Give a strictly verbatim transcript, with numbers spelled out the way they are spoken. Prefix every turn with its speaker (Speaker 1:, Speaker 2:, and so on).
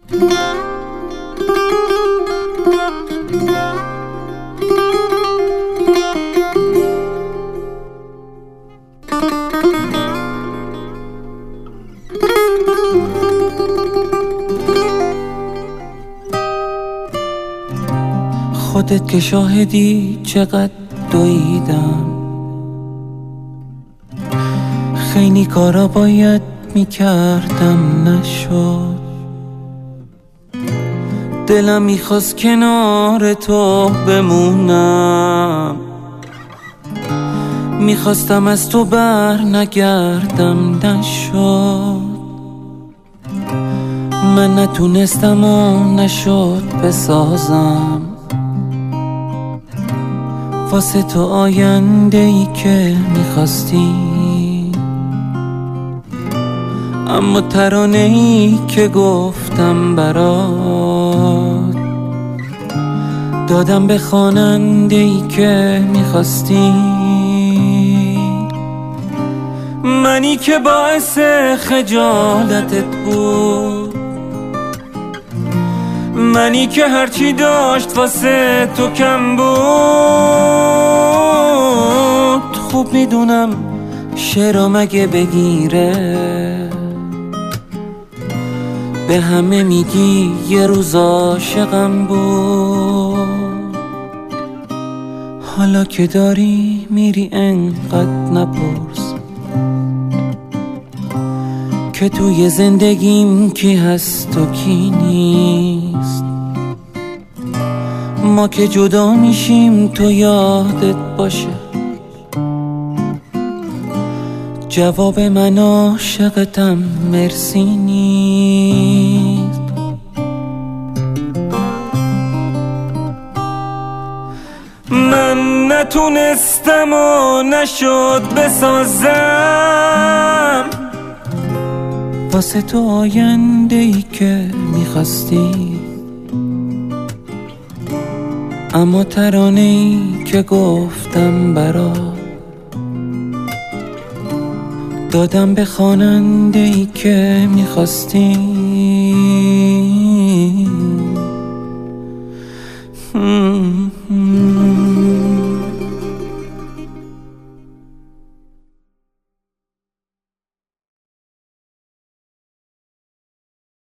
Speaker 1: خودت که شاهدی چقدر دویدم، خیلی کارا باید میکردم نشد. دلم میخواست کنار تو بمونم، میخواستم از تو بر نگردم نشد. من نتونستم و نشد بسازم واسه تو آینده ای که میخواستی، اما ترانه ای که گفتم برات دادم به خواننده ای که میخواستی. منی که باعث خجالتت بود، منی که هرچی داشت واسه تو کم بود. خوب میدونم شعرم مگه بگیره به همه میگی یه روز عاشقم بود. حالا که داری میری انقدر نپرس که توی زندگیم کی هست و کی نیست. ما که جدا میشیم تو یادت باشه جواب من عاشقتم مرسی نیست. من نتونستم و نشد بسازم واسه تو آینده ای که میخواستی، اما ترانه ای که گفتم برات دادم به خواننده ای که میخواستی.